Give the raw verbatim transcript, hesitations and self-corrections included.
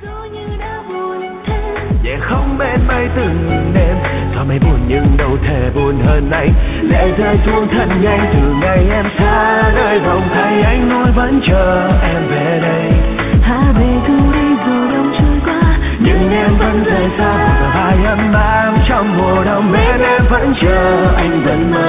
Nhẹ không bên mây từng đêm, sao mây buồn nhưng đâu thể buồn hơn anh. Lệ rơi xuống thật nhanh từ ngày em xa nơi vòng tay, anh nuối vẫn chờ em về đây. Hạ về thu đi rồi đông trôi qua, nhưng em vẫn rời xa và vai ấm áp trong mùa đông. Bên em vẫn chờ anh vẫn mơ